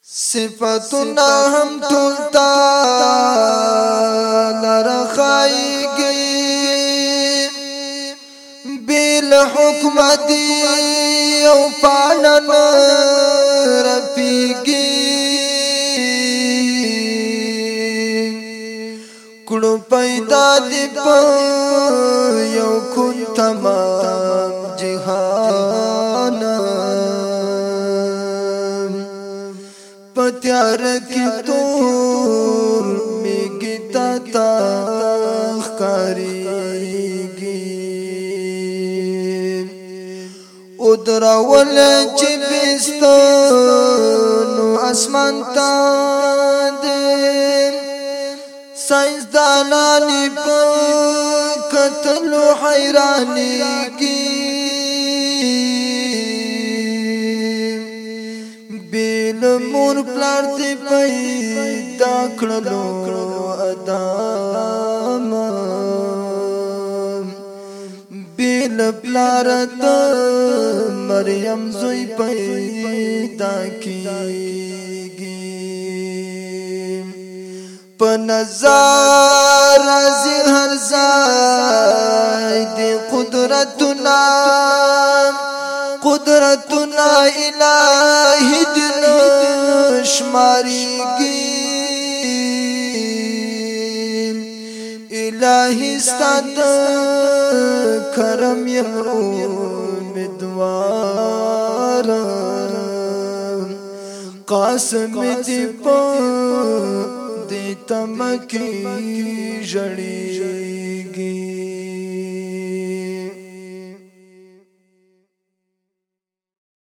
صفتنا هم ټولتا لرخایږي بل حکمت او پالن رفیږي کړو پیدا دی په یو کون تمام جهان پتیار کی تور میگی تا خکاریگی ادراول چی بیستانو اسمان تا دیم سائنس دانانی پا قتلو حیرانیگی بیل مور پلار تی پیدا کړلو ادم بیل پلار ت مریم زوی پیدا کیږي په نظر ازي هر ځای دی قدرتنا الہی دل شماریگی الہی ستاد کرم یم امیدوار قاسم دی پا دی تمکی جڑیگی